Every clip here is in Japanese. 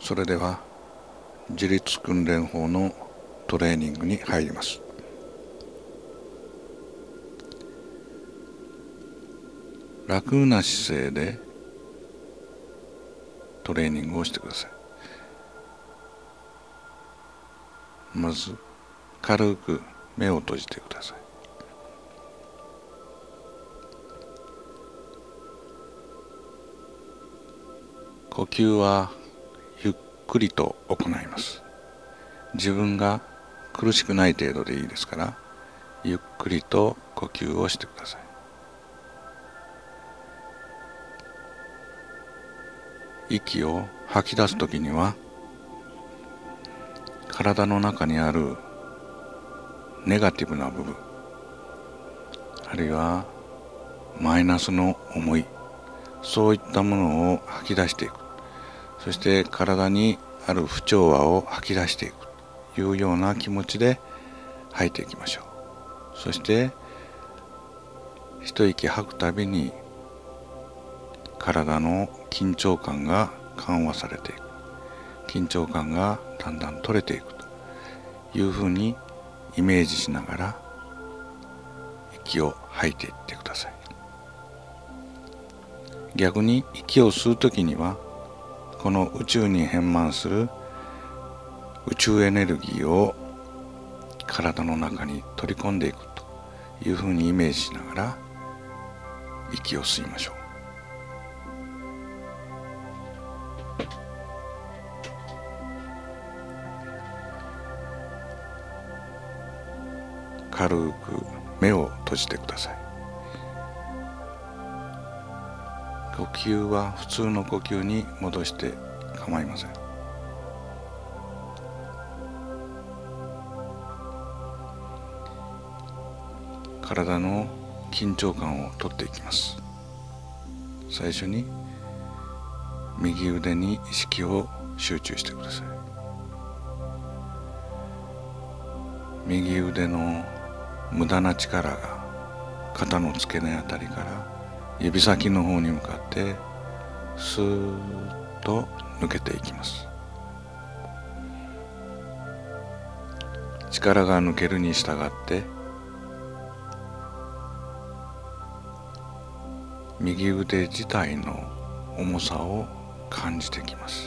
それでは自律訓練法のトレーニングに入ります。楽な姿勢でトレーニングをしてください。まず軽く目を閉じてください。呼吸はゆっくりと行います。自分が苦しくない程度でいいですから、ゆっくりと呼吸をしてください。息を吐き出すときには、体の中にあるネガティブな部分、あるいはマイナスの思い、そういったものを吐き出していく。そして体にある不調和を吐き出していくというような気持ちで吐いていきましょう。そして一息吐くたびに体の緊張感が緩和されていく、緊張感がだんだん取れていくというふうにイメージしながら息を吐いていってください。逆に息を吸うときには、この宇宙に変満する宇宙エネルギーを体の中に取り込んでいくというふうにイメージしながら息を吸いましょう。軽く目を閉じてください。呼吸は普通の呼吸に戻して構いません。体の緊張感を取っていきます。最初に右腕に意識を集中してください。右腕の無駄な力が肩の付け根あたりから指先の方に向かってスーッと抜けていきます。力が抜けるに従って右腕自体の重さを感じてきます。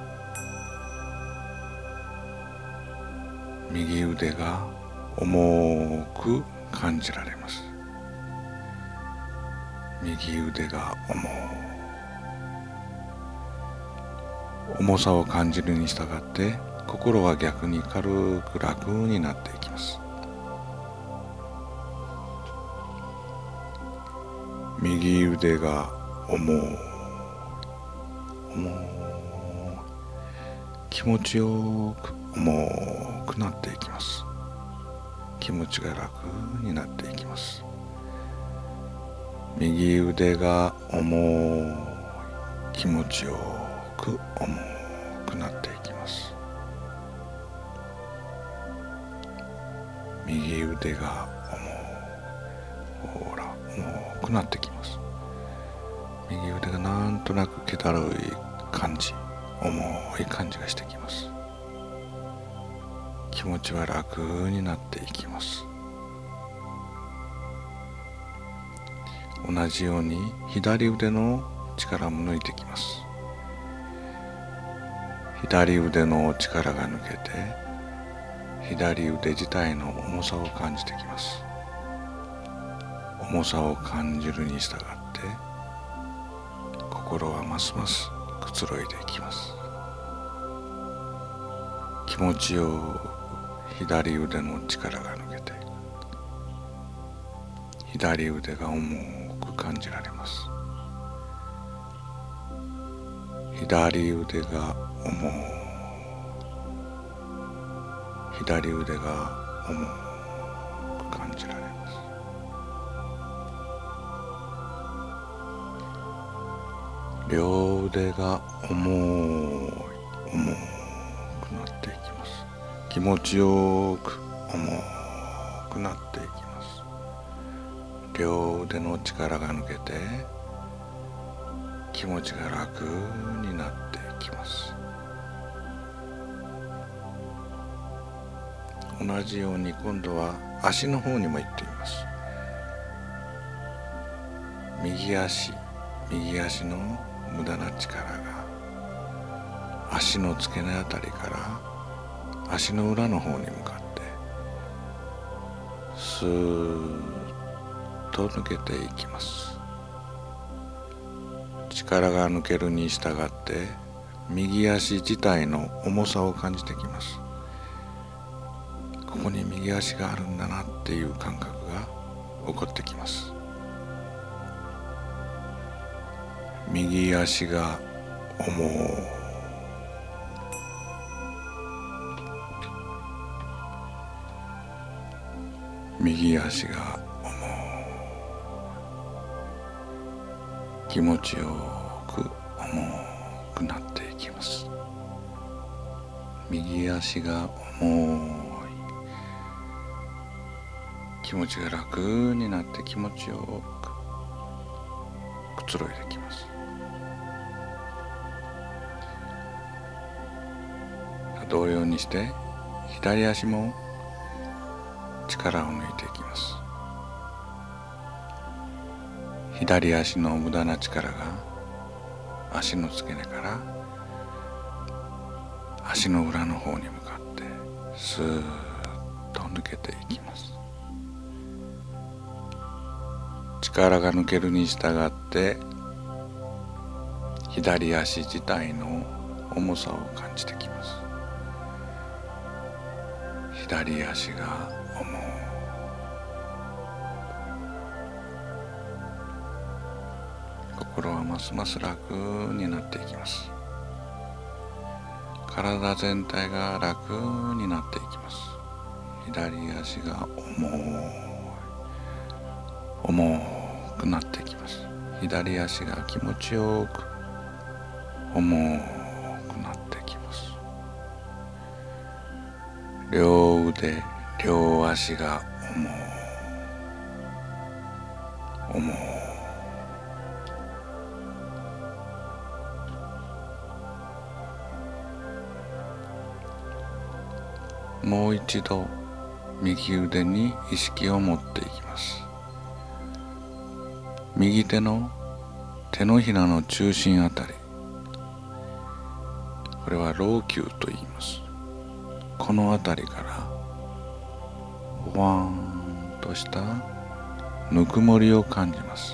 右腕が重く感じられます。右腕が重さを感じるに従って心は逆に軽く楽になっていきます。右腕が気持ちよく重くなっていきます。気持ちが楽になっていきます。右腕が気持ちよく重くなっていきます。右腕が重くなってきます。右腕がなんとなく気だるい感じ、重い感じがしてきます。気持ちは楽になっていきます。同じように左腕の力も抜いてきます。左腕の力が抜けて左腕自体の重さを感じてきます。重さを感じるに従って心はますますくつろいでいきます。気持ちよく左腕の力が抜けて左腕が重く感じられます。左腕が重く感じられます。両腕が重くなっていきます。気持ちよく重くなっていきます。両腕の力が抜けて気持ちが楽になっていきます。 同じように今度は足の方にも行っています。右足の無駄な力が足の付け根あたりから足の裏の方に向かってスーッと抜けていきます。力が抜けるに従って右足自体の重さを感じてきます。ここに右足があるんだなっていう感覚が起こってきます。右足が重い、右足が重い、気持ちよく重くなっていきます。右足が重い、気持ちが楽になって気持ちよくくつろいできます。同様にして左足も力を抜いていきます。左足の無駄な力が足の付け根から足の裏の方に向かってスーッと抜けていきます。力が抜けるに従って左足自体の重さを感じてきます。左足が重い、心はますます楽になっていきます。体全体が楽になっていきます。左足が重くなっていきます。左足が気持ちよく重くなってきます。両腕両足が重い、もう一度右腕に意識を持っていきます。右手の手のひらの中心あたり、これは老朽と言います。このあたりからほわーんとしたぬくもりを感じます。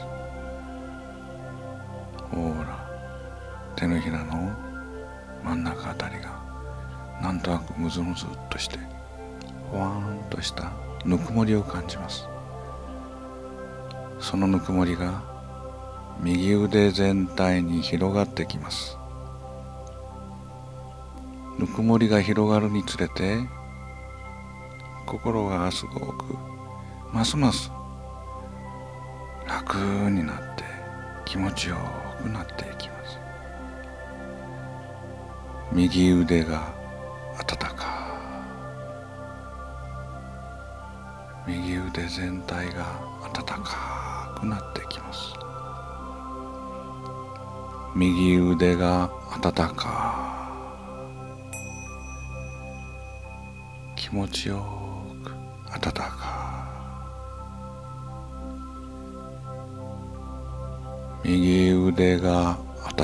ほら、手のひらの真ん中あたりがなんとなくムズムズっとしてほわーんとしたぬくもりを感じます。そのぬくもりが右腕全体に広がってきます。ぬくもりが広がるにつれて心がすごくますます楽になって気持ちよくなっていきます。右腕が温かい、右腕全体が温かくなってきます。右腕が温かい、気持ちよく温かい、右腕が温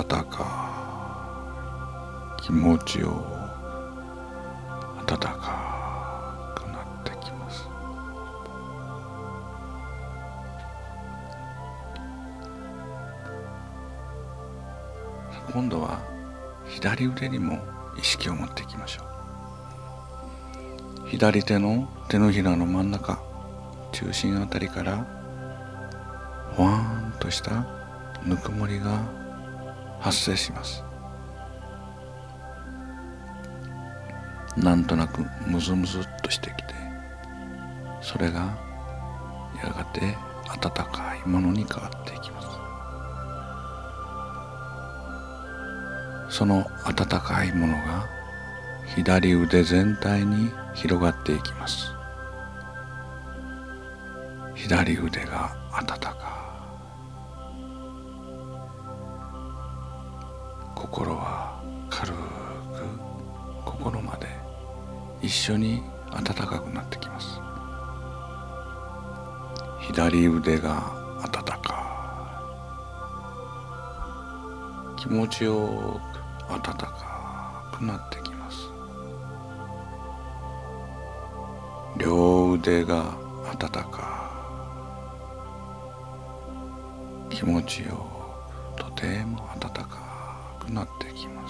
かい、気持ちよく温かくなってきます。今度は左腕にも意識を持っていきましょう。左手の手のひらの真ん中中心あたりからほわーんとしたぬくもりが発生します。なんとなくムズムズっとしてきて、それがやがて温かいものに変わっていきます。その温かいものが左腕全体に広がっていきます。左腕が温かい、心は軽く心まで一緒に暖かくなってきます。左腕が暖かい、気持ちよく暖かくなってきます。両腕が暖かい、気持ちよくとても暖かくなってきます。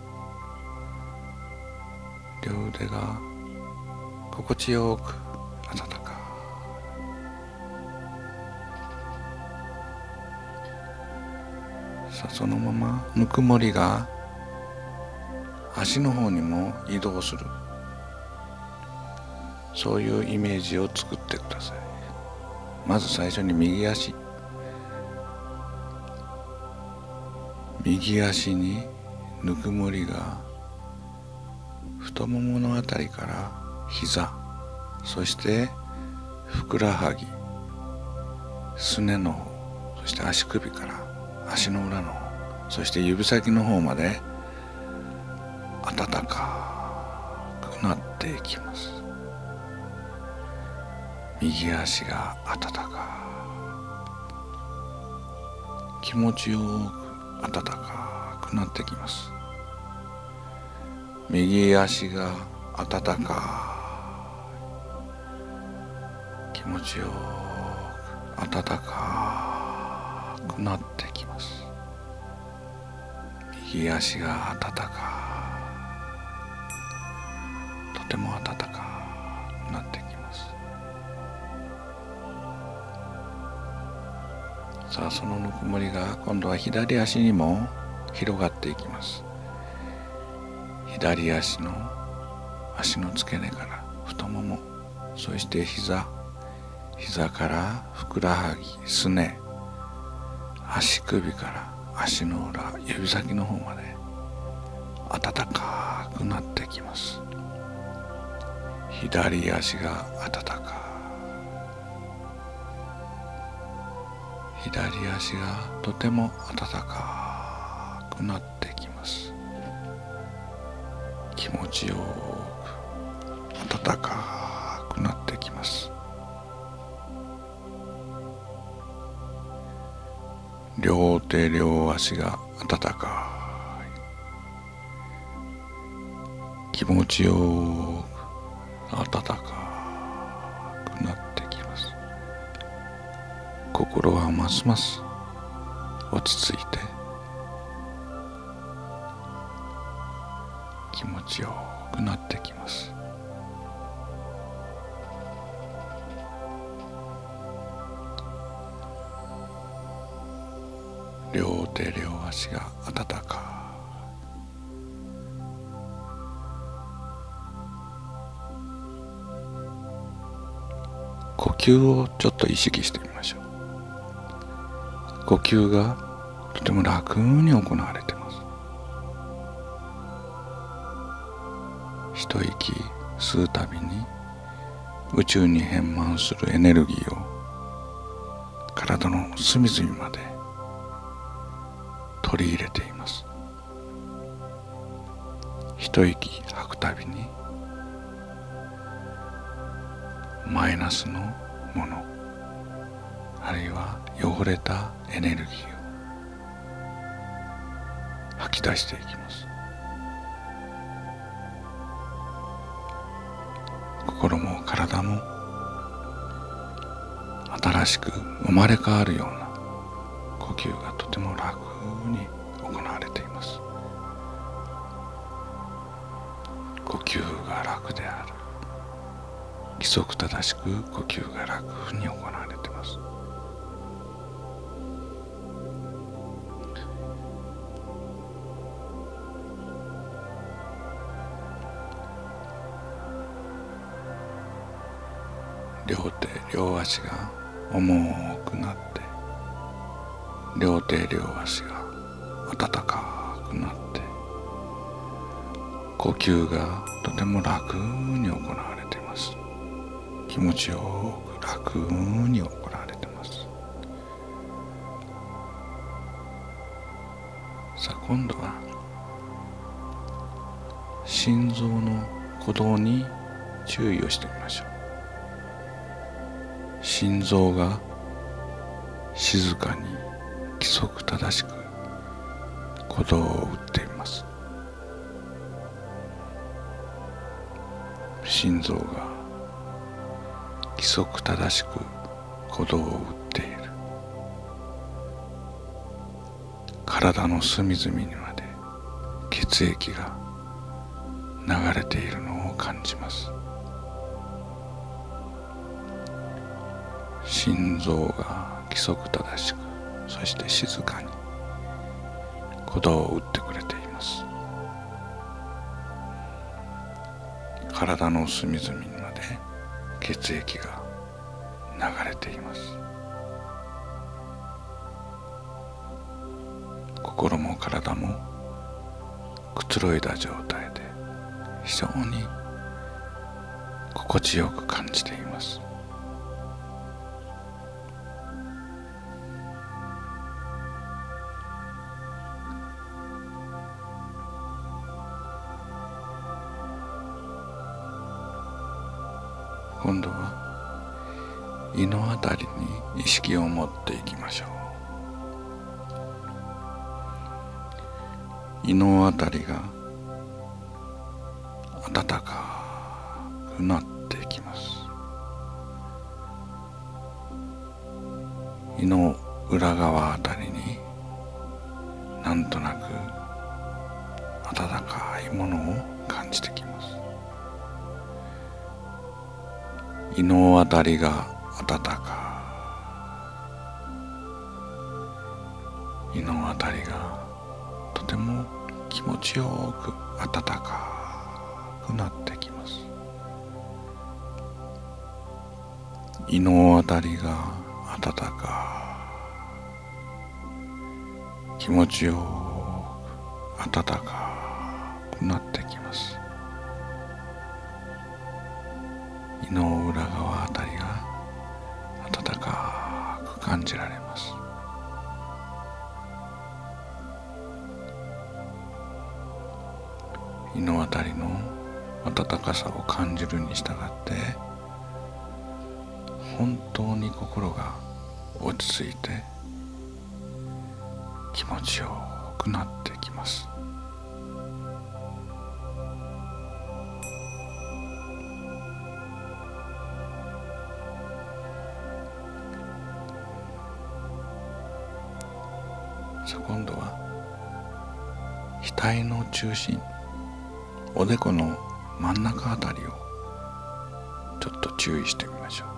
両腕が心地よく暖かい。さあ、そのままぬくもりが足の方にも移動する、そういうイメージを作ってください。まず最初に右足にぬくもりが太もものあたりから膝、そしてふくらはぎ、すねの方、そして足首から足の裏の方、そして指先の方まで暖かくなっていきます。右足が暖かい、気持ちよく暖かくなってきます。右足が暖かい、気持ちよく暖かくなってきます。右足が暖かい、とても暖かくなってきます。さあ、そのぬくもりが今度は左足にも広がっていきます。左足の付け根から太もも、そして膝からふくらはぎ、すね、足首から足の裏、指先の方まで暖かくなってきます。左足が暖かい、左足がとても暖かくなってきます。気持ちよく暖かくなってきます。両手両足が暖かい、気持ちよく暖かくなってきます。心はますます落ち着いて気持ちよくなってきます。両手両足が温かい。呼吸をちょっと意識してみましょう。呼吸がとても楽に行われています。一息吸うたびに宇宙に変満するエネルギーを体の隅々まで取り入れています。一息吐くたびにマイナスのもの、あるいは汚れたエネルギーを吐き出していきます。心も体も新しく生まれ変わるような呼吸がとても楽に行われています。呼吸が楽である、規則正しく呼吸が楽に行われています。両手両足が重くなって、両手両足が温かくなって、呼吸がとても楽に行われています。気持ちよく楽に行われています。さあ、今度は心臓の鼓動に注意をしてみましょう。心臓が静かに規則正しく鼓動を打っています。心臓が規則正しく鼓動を打っている。体の隅々にまで血液が流れているのを感じます。心臓が規則正しく、そして静かに鼓動を打ってくれています。体の隅々にまで血液が流れています。心も体もくつろいだ状態で非常に心地よく感じています。今度は胃のあたりに意識を持っていきましょう。胃のあたりが温かくなっていきます。胃の裏側あたりになんとなく温かいものを感じてきます。胃のあたりが温かい、胃のあたりがとても気持ちよく温かくなってきます。胃のあたりが温かい、気持ちよく温かくなってきます。胃の裏側あたりが温かく感じられます。胃のあたりの温かさを感じるに従って本当に心が落ち着いて気持ちよくなってきます。さあ今度は額の中心、おでこの真ん中あたりをちょっと注意してみましょ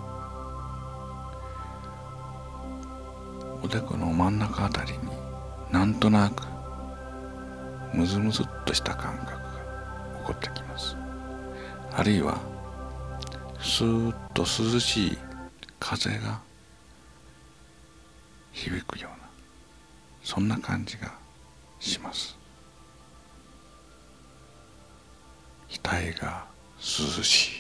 う。おでこの真ん中あたりになんとなくムズムズっとした感覚が起こってきます。あるいはスーッと涼しい風が響くようなそんな感じがします。額が涼し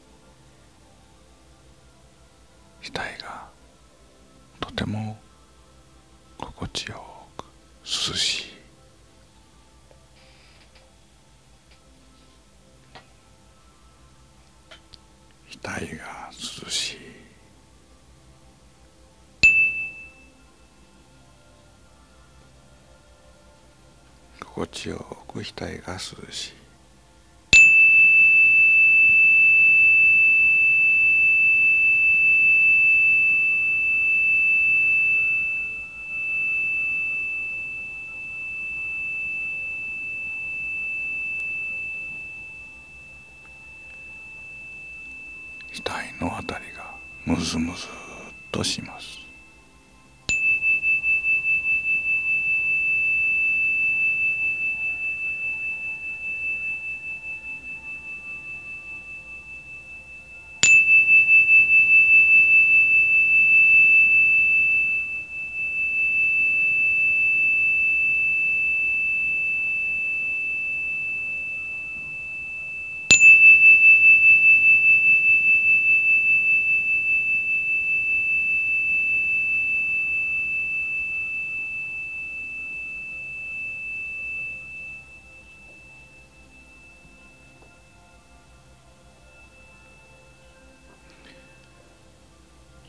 い、額がとても心地よく涼しい、額が涼しい、心地よく額が涼しい。額のあたりがムズムズっとします。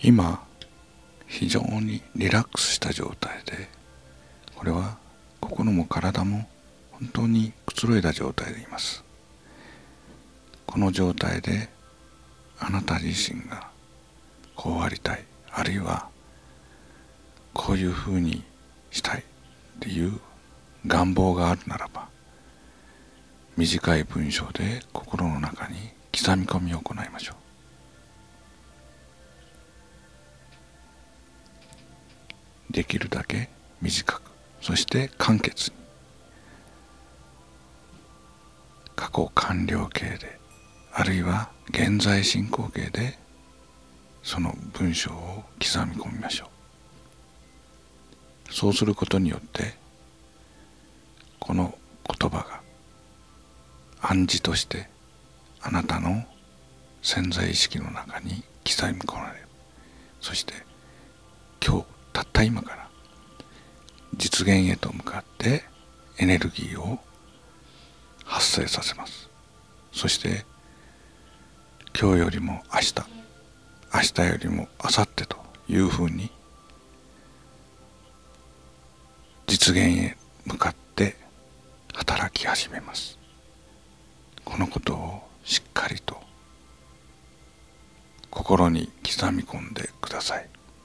今非常にリラックスした状態で、これは心も体も本当にくつろいだ状態でいます。この状態であなた自身がこうありたい、あるいはこういうふうにしたいっていう願望があるならば、短い文章で心の中に刻み込みを行いましょう。できるだけ短く、そして簡潔に、過去完了形で、あるいは現在進行形でその文章を刻み込みましょう。そうすることによってこの言葉が暗示としてあなたの潜在意識の中に刻み込まれる。そして今日たった今から実現へと向かってエネルギーを発生させます。そして今日よりも明日、明日よりも明後日というふうに実現へ向かって働き始めます。このことをしっかりと心に刻み込んでください。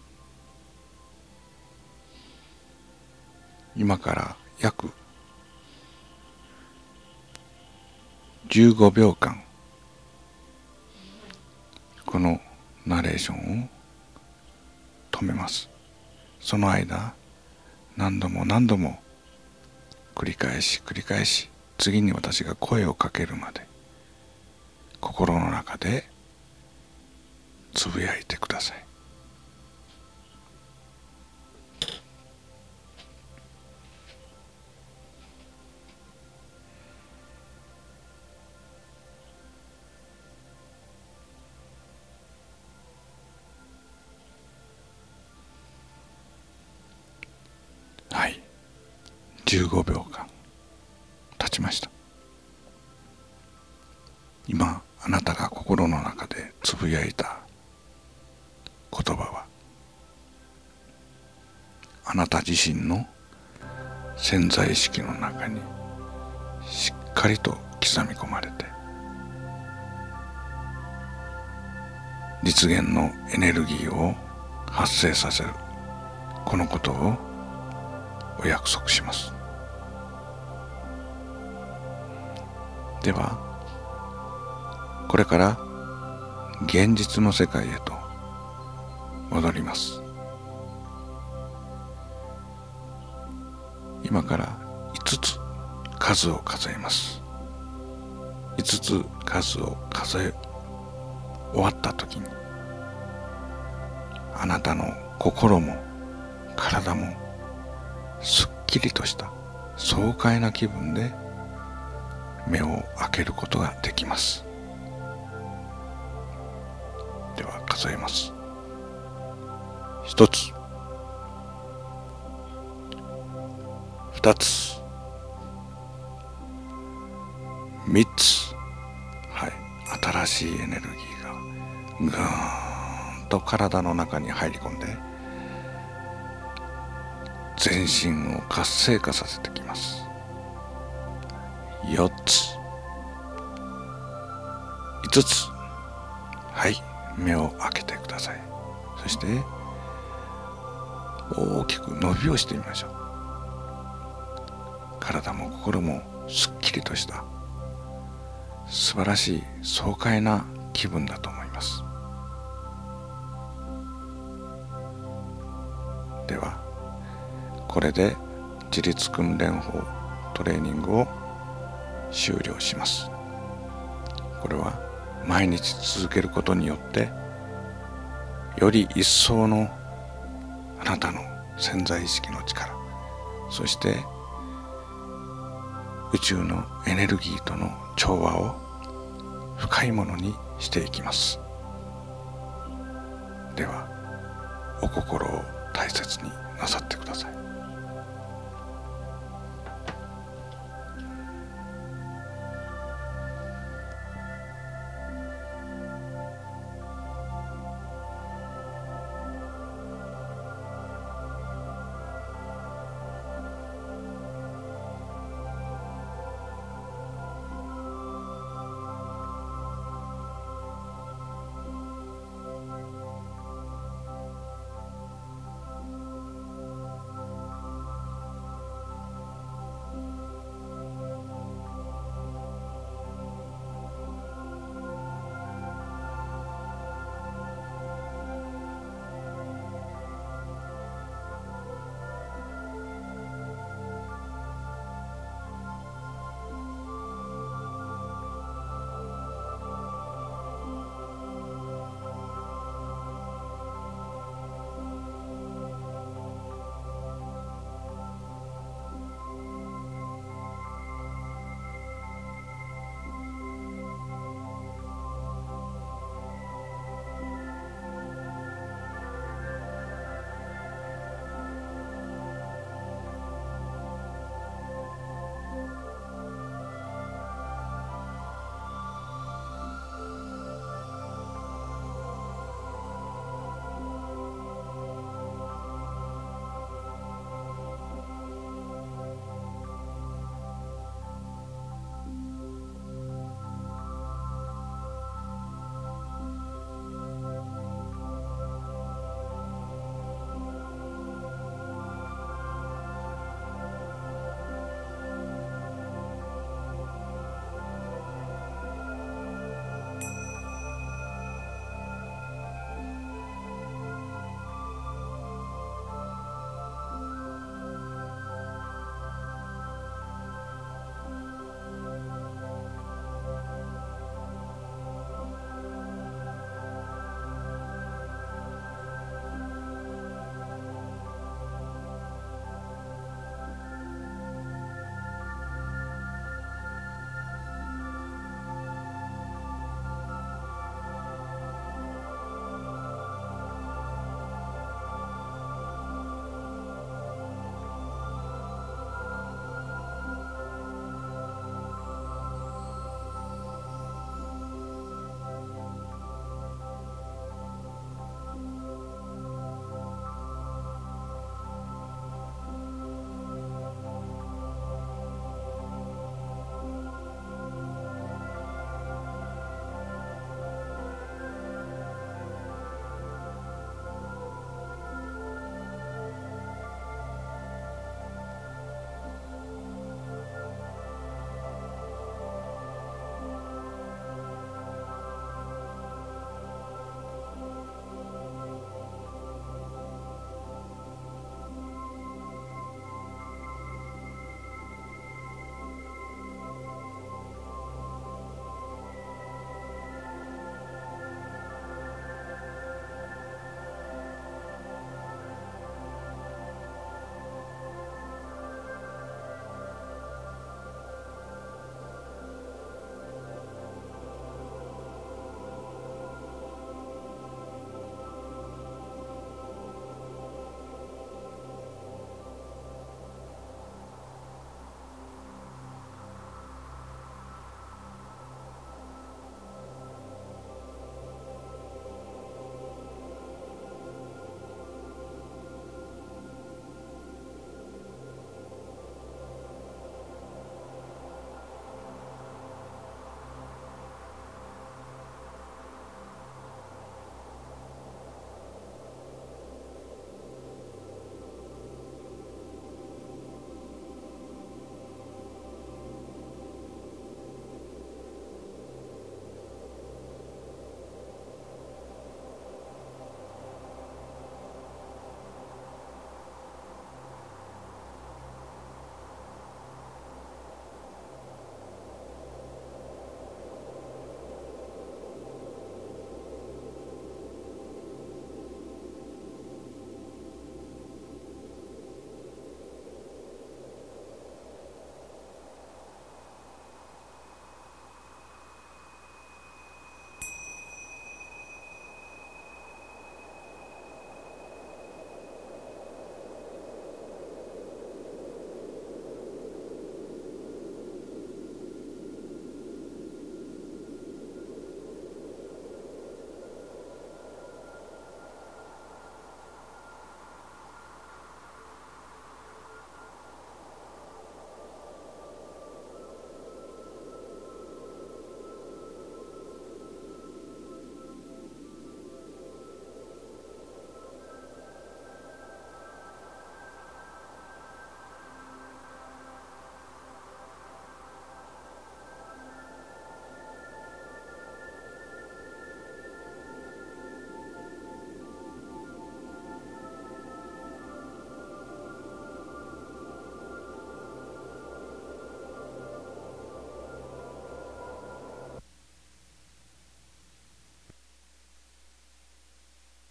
今から約15秒間このナレーションを止めます。その間何度も何度も繰り返し繰り返し、次に私が声をかけるまで心の中でつぶやいてください。はい、15秒間経ちました。今あなたが心の中でつぶやいた言葉はあなた自身の潜在意識の中にしっかりと刻み込まれて、実現のエネルギーを発生させる、このことをお約束します。ではこれから現実の世界へと戻ります。今から5つ数を数えます。5つ数を数え終わった時に、あなたの心も体もすっきりとした爽快な気分で目を開けることができます。では数えます。1つ、2つ、3つ。はい、新しいエネルギーがぐーんと体の中に入り込んで全身を活性化させてきます。4つ、5つ。はい、目を開けてください。そして大きく伸びをしてみましょう。体も心もすっきりとした素晴らしい爽快な気分だと思います。ではこれで自律訓練法トレーニングを終了します。これは毎日続けることによってより一層のあなたの潜在意識の力、そして宇宙のエネルギーとの調和を深いものにしていきます。ではお心を大切になさってください。